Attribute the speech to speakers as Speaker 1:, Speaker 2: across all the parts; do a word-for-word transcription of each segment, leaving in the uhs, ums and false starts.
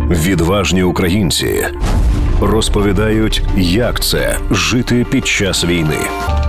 Speaker 1: Відважні українці розповідають, як це – жити під час війни.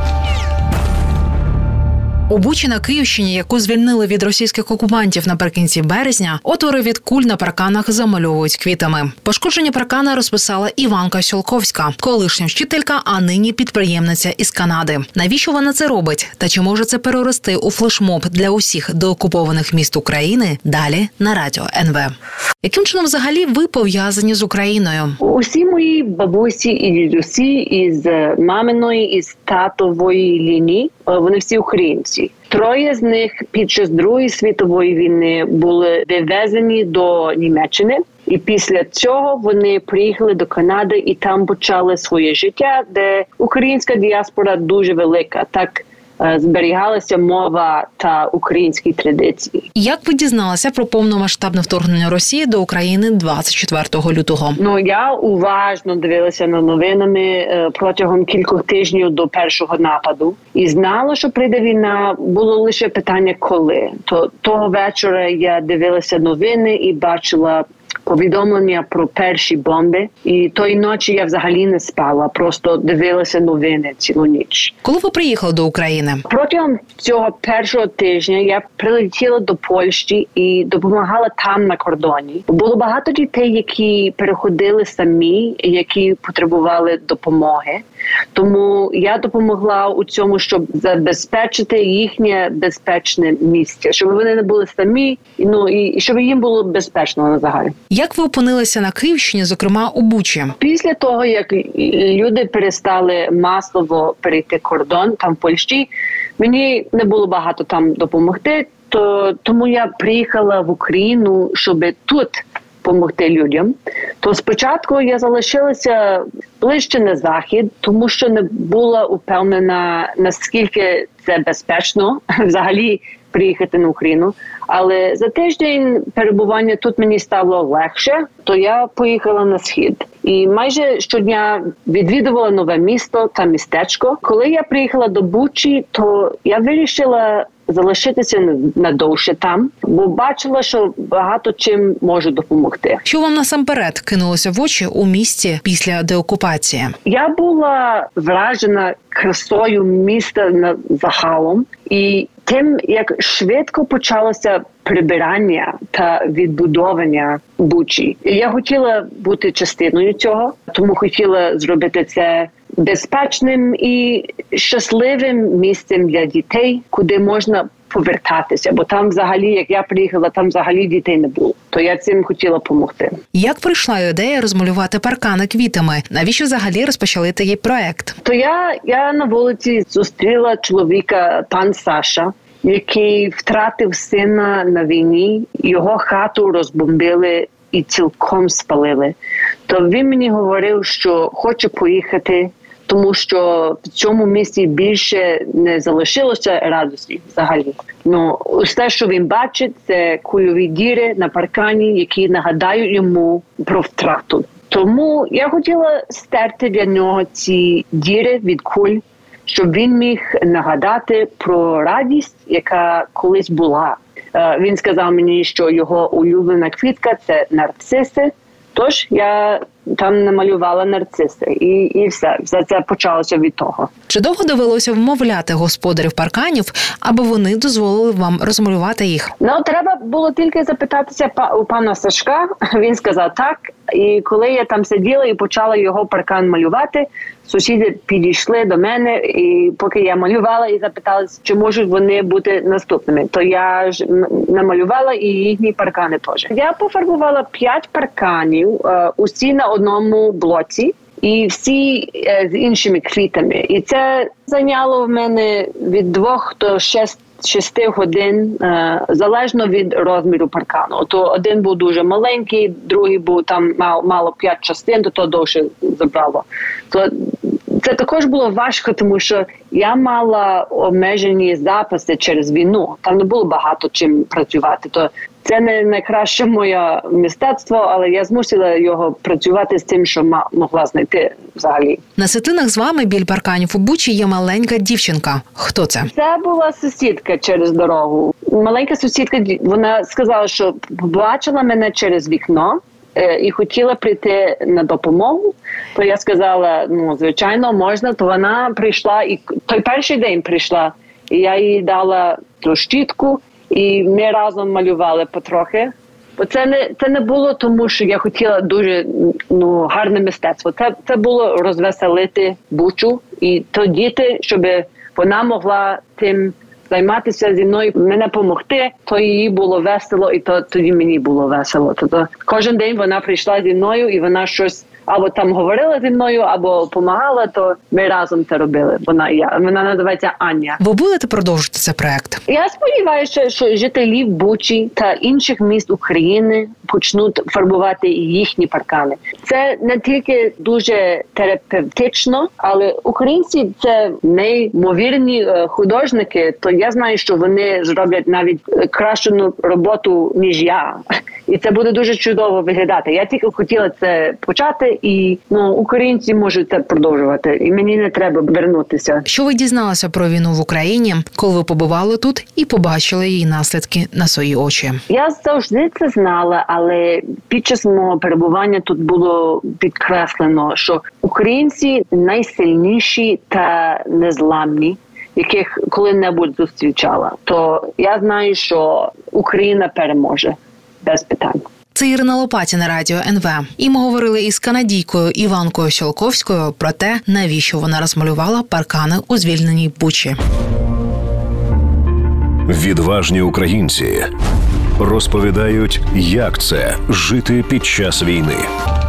Speaker 2: У Бучі на Київщині, яку звільнили від російських окупантів наприкінці березня, отвори від куль на парканах замальовують квітами. Пошкодження паркана розписала Іванка Сьолковська, колишня вчителька, а нині підприємниця із Канади. Навіщо вона це робить? Та чи може це перерости у флешмоб для усіх деокупованих міст України? Далі на Радіо ен ве. Яким чином взагалі ви пов'язані з Україною?
Speaker 3: Усі мої бабусі і дідусі із маминої, із татової лінії, вони всі українці. Троє з них під час Другої світової війни були вивезені до Німеччини. І після цього вони приїхали до Канади і там почали своє життя, де українська діаспора дуже велика. Так зберігалася мова та українські традиції.
Speaker 2: Як ви дізналися про повномасштабне вторгнення Росії до України двадцять четвертого лютого?
Speaker 3: Ну, я уважно дивилася на новинами протягом кількох тижнів до першого нападу. І знала, що прийде війна, було лише питання коли. То того вечора я дивилася новини і бачила повідомлення про перші бомби. І тої ночі я взагалі не спала, просто дивилася новини цілу ніч.
Speaker 2: Коли ви приїхали до України?
Speaker 3: Протягом цього першого тижня я прилетіла до Польщі і допомагала там на кордоні. Було багато дітей, які переходили самі, які потребували допомоги. Тому я допомогла у цьому, щоб забезпечити їхнє безпечне місце, щоб вони не були самі, ну і щоб їм було безпечно на загалі.
Speaker 2: Як ви опинилися на Київщині, зокрема у Бучі?
Speaker 3: Після того, як люди перестали масово перейти кордон там в Польщі, мені не було багато там допомогти, то тому я приїхала в Україну, щоб тут допомогти людям. То спочатку я залишилася ближче на захід, тому що не була упевнена, наскільки це безпечно взагалі приїхати на Україну. Але за тиждень перебування тут мені стало легше, то я поїхала на схід. І майже щодня відвідувала нове місто та містечко. Коли я приїхала до Бучі, то я вирішила залишитися надовше там, бо бачила, що багато чим можу допомогти.
Speaker 2: Що вам насамперед кинулося в очі у місті після деокупації?
Speaker 3: Я була вражена красою міста загалом і тим, як швидко почалося прибирання та відбудовування Бучі. Я хотіла бути частиною цього, тому хотіла зробити це безпечним і щасливим місцем для дітей, куди можна повертатися, бо там взагалі, як я приїхала, там взагалі дітей не було. То я цим хотіла допомогти.
Speaker 2: Як прийшла ідея розмалювати паркани квітами? Навіщо взагалі розпочали такий проект?
Speaker 3: То я, я на вулиці зустріла чоловіка, пан Саша, який втратив сина на війні. Його хату розбомбили і цілком спалили. То він мені говорив, що хоче поїхати, тому що в цьому місці більше не залишилося радості взагалі. Ну, все, що він бачить, це кульові діри на паркані, які нагадають йому про втрату. Тому я хотіла стерти для нього ці діри від куль, щоб він міг нагадати про радість, яка колись була. Він сказав мені, що його улюблена квітка – це нарциси. Тож я там намалювала нарциси, і, і все. Все це почалося від того.
Speaker 2: Чи довго довелося вмовляти господарів парканів, аби вони дозволили вам розмалювати їх?
Speaker 3: Ну, треба було тільки запитатися у пана Сашка. Він сказав так. І коли я там сиділа і почала його паркан малювати, сусіди підійшли до мене, і поки я малювала, і запиталися, чи можуть вони бути наступними. То я ж намалювала і їхні паркани теж. Я пофарбувала п'ять парканів, усі на одному блоці, і всі з іншими квітами. І це зайняло в мене від двох до шести шести годин, е, залежно від розміру паркану. То один був дуже маленький, другий був там мало, мало п'ять частин, то то довше забрало. То це також було важко, тому що я мала обмежені записи через війну. Там не було багато чим працювати. То це не найкраще моє мистецтво, але я змусила його працювати з тим, що могла знайти взагалі.
Speaker 2: На світлинах з вами біля парканів у Бучі є маленька дівчинка. Хто це?
Speaker 3: Це була сусідка через дорогу. Маленька сусідка, вона сказала, що побачила мене через вікно, е, і хотіла прийти на допомогу, то я сказала, ну, звичайно, можна, то вона прийшла, і той перший день прийшла, і я їй дала трощітку, і ми разом малювали потрохи. Бо це не, це не було тому, що я хотіла дуже ну, гарне мистецтво. Це, це було розвеселити Бучу, і то діти, щоб вона могла тим займатися зі мною, мене допомогти, то їй було весело, і то тоді мені було весело. Тобто кожен день вона прийшла зі мною, і вона щось або там говорила зі мною, або допомагала, то ми разом це робили. Вона я вона називається Аня.
Speaker 2: Ви будете продовжити цей проект?
Speaker 3: Я сподіваюся, що жителі Бучі та інших міст України почнуть фарбувати їхні паркани. Це не тільки дуже терапевтично, але українці – це неймовірні художники, то я знаю, що вони зроблять навіть кращу роботу, ніж я. І це буде дуже чудово виглядати. Я тільки хотіла це почати, і ну, українці можуть це продовжувати. І мені не треба вернутися.
Speaker 2: Що ви дізналися про війну в Україні, коли ви побували тут і побачили її наслідки на свої очі?
Speaker 3: Я завжди це знала, але під час мого перебування тут було підкреслено, що українці найсильніші та незламні, яких коли-небудь зустрічала. То я знаю, що Україна переможе. Без питань.
Speaker 2: Це Ірина Лопатіна, Радіо ен ве. І ми говорили із канадійкою Іванкою Сьолковською про те, навіщо вона розмалювала паркани у звільненій Бучі.
Speaker 1: Відважні українці розповідають, як це – жити під час війни.